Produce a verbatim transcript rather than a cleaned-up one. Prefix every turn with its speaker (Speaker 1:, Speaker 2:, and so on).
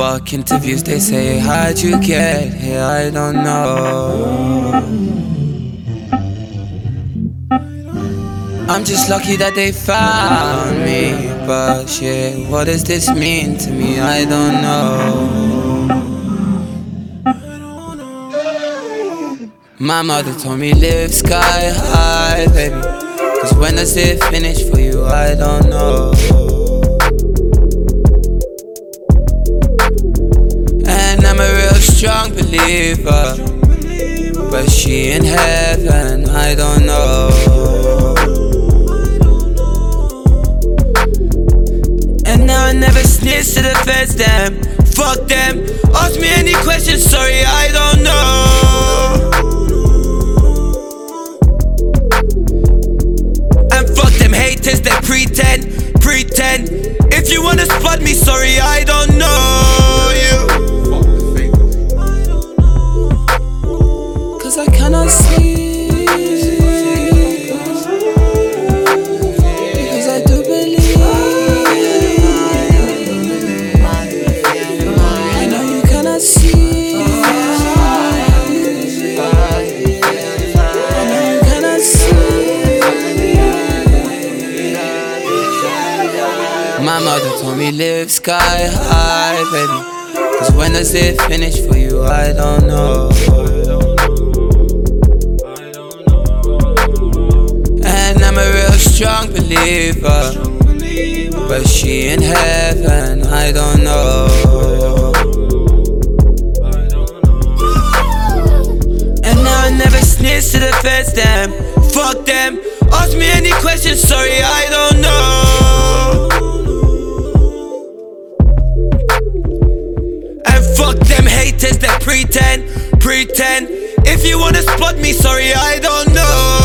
Speaker 1: fuck interviews, they say, how'd you get here? I don't know. I'm just lucky that they found me. But shit, what does this mean to me? I don't know. My mother told me live sky high, baby, cause when does it finish for you? I don't know. And I'm a real strong believer, but she in heaven, I don't know. And now I never snitch to the feds, them. Fuck them, ask me any questions, sorry, I don't know. And fuck them haters, they pretend, pretend. If you wanna spot me, sorry, I don't know you. Cause I cannot see. Because I do believe. I know you cannot see. I know you cannot see. My mother told me live sky high, baby, cause when does it finish for you? I don't know. And I'm a real strong believer, but she in heaven, I don't know. And now I never snitch to the feds, them. Fuck them, ask me any questions, sorry, I don't know. And fuck them haters that pretend, pretend. If you wanna spot me, sorry, I don't know.